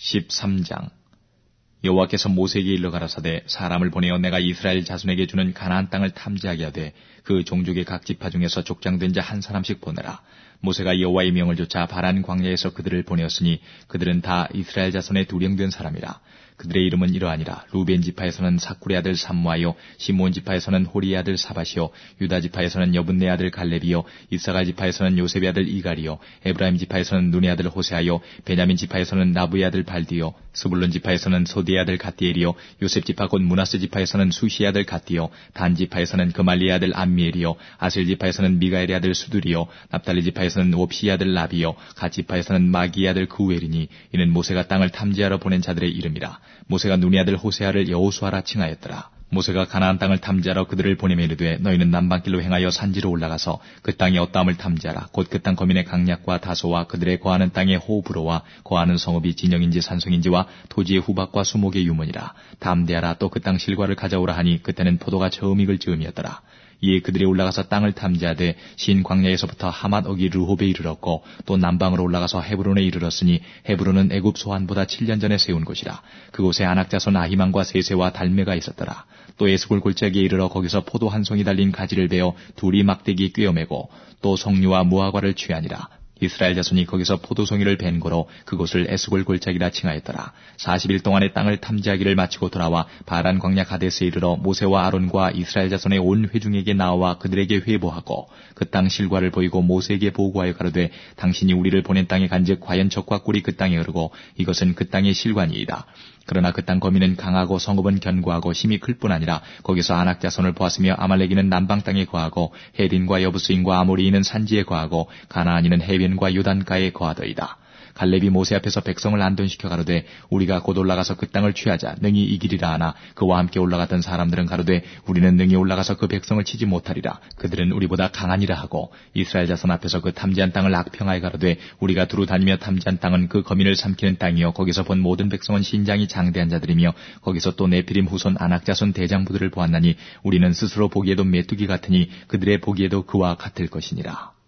13장. 여호와께서 모세에게 일러 가라사대 사람을 보내어 내가 이스라엘 자손에게 주는 가나안 땅을 탐지하게 하되 그 종족의 각 지파 중에서 족장된 자 한 사람씩 보내라. 모세가 여호와의 명을 좇아 바란 광야에서 그들을 보내었으니 그들은 다 이스라엘 자손의 두령된 사람이라. 그들의 이름은 이러하니라. 루벤 지파에서는 사쿨의 아들 삼무아요, 시므온 지파에서는 호리의 아들 사밧이요, 유다 지파에서는 여분네 아들 갈렙이요, 이사갈 지파에서는 요셉의 아들 이갈이요, 에브라임 지파에서는 눈의 아들 호세아요, 베냐민 지파에서는 나부의 아들 발디요, 스불론 지파에서는 소디의 아들 갓디엘이요, 요셉 지파 곧 므낫세 지파에서는 수시의 아들 갓디요, 단 지파에서는 그말리의 아들 암미엘이요, 아셀 지파에서는 미가엘의 아들 수두리요, 납달리 지파에서는 옵시의 아들 라비요, 갓 지파에서는 마기의 아들 구엘이니 이는 모세가 땅을 탐지하러 보낸 자들의 이름이라. 모세가 눈의 아들 호세아를 여호수아라 칭하였더라. 모세가 가나안 땅을 탐지하러 그들을 보내매 이르되 너희는 남방길로 행하여 산지로 올라가서 그 땅의 어떠함을 탐지하라. 곧 그 땅 거민의 강약과 다소와 그들의 거하는 땅의 호브로와 거하는 성읍이 진영인지 산성인지와 토지의 후박과 수목의 유문이라. 담대하라. 또 그 땅 실과를 가져오라 하니 그때는 포도가 처음 익을 즈음이었더라. 이에 그들이 올라가서 땅을 탐지하되 신 광야에서부터 하맛 어기 르홉에 이르렀고 또 남방으로 올라가서 헤브론에 이르렀으니 헤브론은 애굽 소환보다 7년 전에 세운 곳이라. 그곳에 아낙자손 아히만과 세세와 달메가 있었더라. 또 에스골 골짜기에 이르러 거기서 포도 한 송이 달린 가지를 베어 둘이 막대기에 꿰어매고 또 석류와 무화과를 취하니라. 이스라엘 자손이 거기서 포도송이를 벤 고로 그곳을 에스골 골짜기라 칭하였더라. 40일 동안의 땅을 탐지하기를 마치고 돌아와 바란 광야 가데스에 이르러 모세와 아론과 이스라엘 자손의 온 회중에게 나와 그들에게 회보하고 그 땅 실과를 보이고 모세에게 보고하여 가로되 당신이 우리를 보낸 땅에 간즉 과연 적과 꿀이 그 땅에 흐르고 이것은 그 땅의 실관이이다. 그러나 그 땅 거민은 강하고 성읍은 견고하고 힘이 클 뿐 아니라 거기서 아낙 자손을 보았으며 아말렉이는 남방 땅에 거하고 헤딘과 여부스인과 아모리인은 산지에 거하고 가나안인은 해변과 요단가에 거하더이다. 갈렙이 모세 앞에서 백성을 안돈시켜 가로되 우리가 곧 올라가서 그 땅을 취하자 능히 이기리라 하나 그와 함께 올라갔던 사람들은 가로되 우리는 능히 올라가서 그 백성을 치지 못하리라. 그들은 우리보다 강하니라 하고 이스라엘 자손 앞에서 그 탐지한 땅을 악평하여 가로되 우리가 두루 다니며 탐지한 땅은 그 거민을 삼키는 땅이요 거기서 본 모든 백성은 신장이 장대한 자들이며 거기서 또 네피림 후손 아낙 자손 대장부들을 보았나니 우리는 스스로 보기에도 메뚜기 같으니 그들의 보기에도 그와 같을 것이니라.